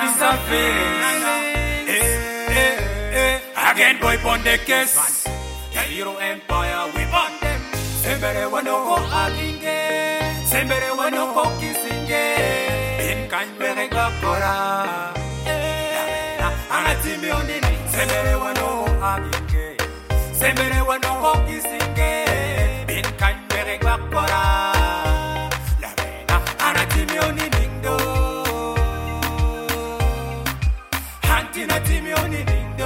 piece of face. Again, boy, pon the case. The Euro Empire, we want them. Sembere wano ko aginge, sembere wano ko kisinge. In kanwere gakora, anatimi ondini. Sembere wano ko aginge, sembere wano ko kisinge. In kanwere gakora, anatimi ondini do, antina timi ondini do.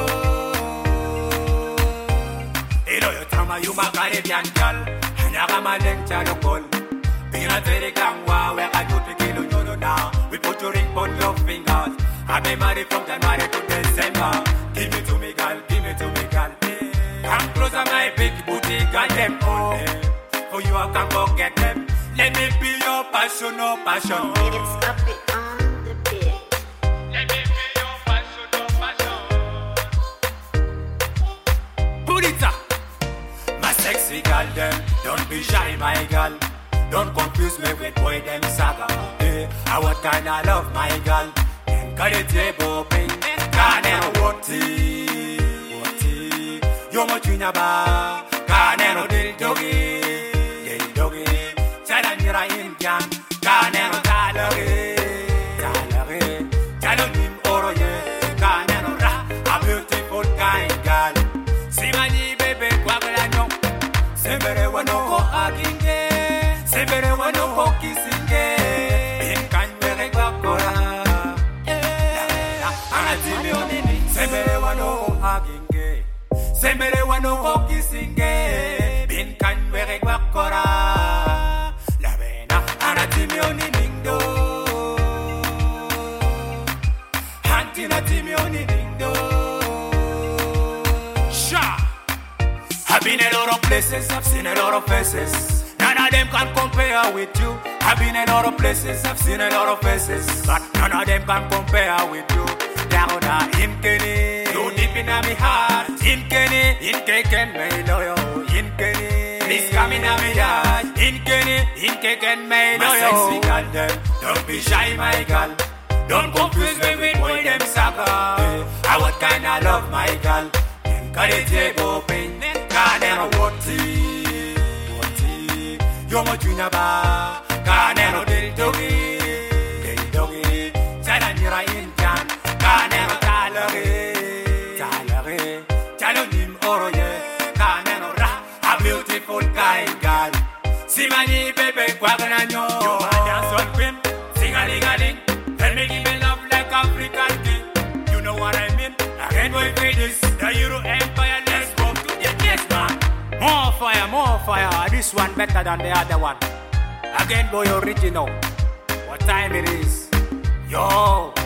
You my Caribbean girl, and I got my length to the call. Being a very gang, wow, where I do the kilo, you now. We put your ring on your fingers. I've been married from January to December. Give it to me, girl, give it to me, girl. Come closer, my big booty, got them all. For you, I can go get them. Let me be your passion, no passion. It's up it on the beat. Let me be your passion, no passion. Put it up. Sexy girl, them, don't be shy, my girl. Don't confuse me with boy, them saga. Hey, I what kind of love, my girl. Encourage boping, canero woti. Yo mo chunya ba, canero del doggy. Chalanira Indian, canero talare. Chalonim oro ye, canero ra. A beautiful kind girl. See my baby, kwagala. Sembere wano ko aginge, sembere wano ko kisinge. In kanwere gwakora, anatimi onini. Sembere wano ko aginge, sembere wano ko kisinge. In kanwere gwakora, la vena anatimi onini do, antina timi onini do. Sha. I've been a lot of places, I've seen a lot of faces. None of them can compare with you. I've been a lot of places, I've seen a lot of faces. But none of them can compare with you. Down in Kenny, you deep in my heart. In Kenny, in Keken, my loyal. In Kenny, please come in my yard. In Kenny, in Keken, my loyal. My sexy girl, them, don't be shy, my girl. Don't confuse me with boy, them sucker. I what kind of love, my girl. Encourage boping. Canero woti. Yo mo chunya ba, canero del doggy. Chalanira Indian, canero talare. Chalonim oro ye, canero ra. A beautiful kind girl. Simani baby kwagranyo. You my dancehall queen, sing-a-ling-a-ling. Tell me give me love like African king. You know what I mean? I can't wait for this. The Euro Empire. More fire, this one better than the other one. Again, boy, original. What time it is? Yo.